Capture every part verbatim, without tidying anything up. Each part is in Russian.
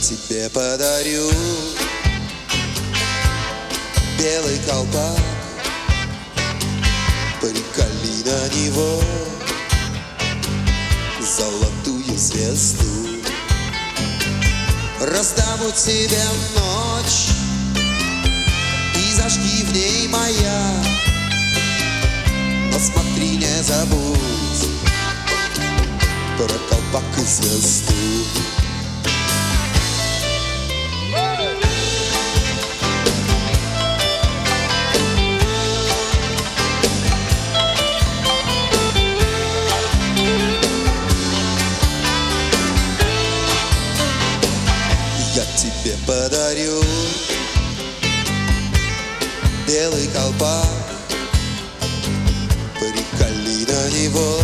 тебе подарю белый колпак, приколи на него золотую звезду. Раздаму тебе ночь и зажги в ней маяк, но смотри, не забудь про колпак и звезду. Я тебе подарю белый колпак, приколи на него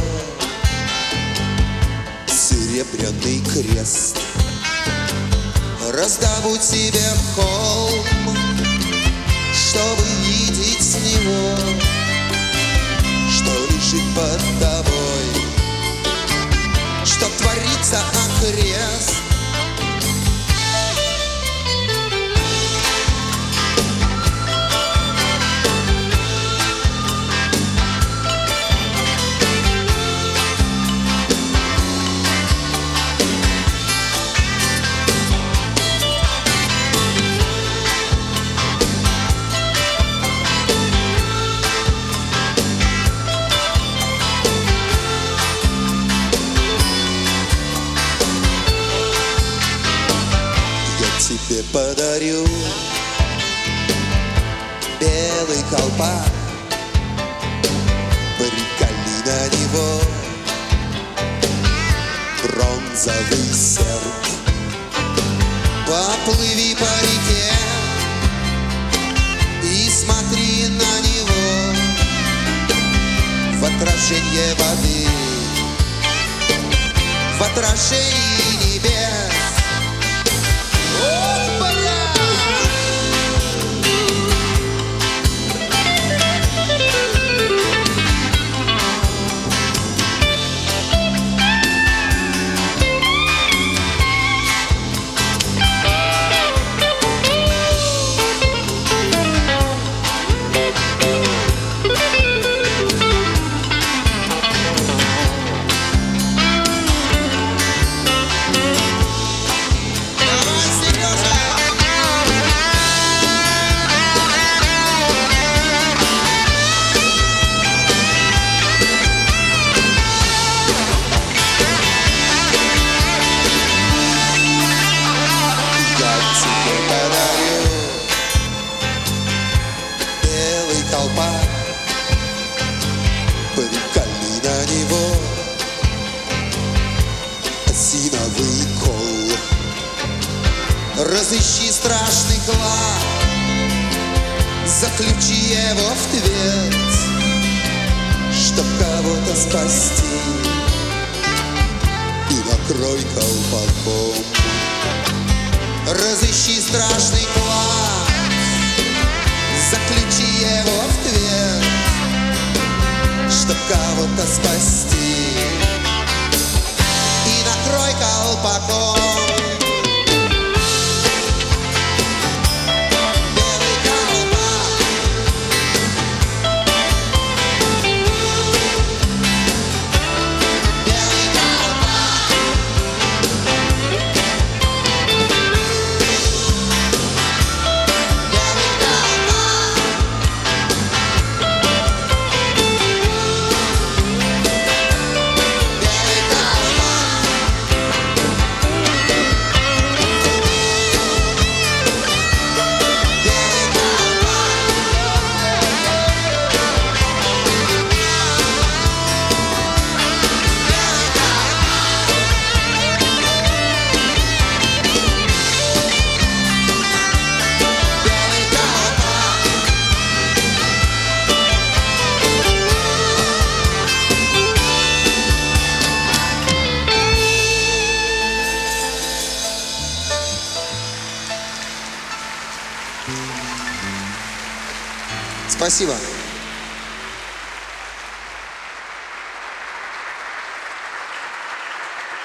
серебряный крест. Раздобудь тебе холм, чтобы видеть с него, что лежит под тобой, что творится окрест. Тебе подарю белый колпак, приколи на него бронзовый серп. Поплыви по реке и смотри на него в отражение воды, в отражении небес. Колпак, приколи на него осиновый кол. Разыщи страшный клад, заключи его в твердь, чтоб кого-то спасти, и накрой колпаком. Разыщи страшный клад, заключи его в твердь, чтоб кого-то спасти, и накрой колпаком. Спасибо.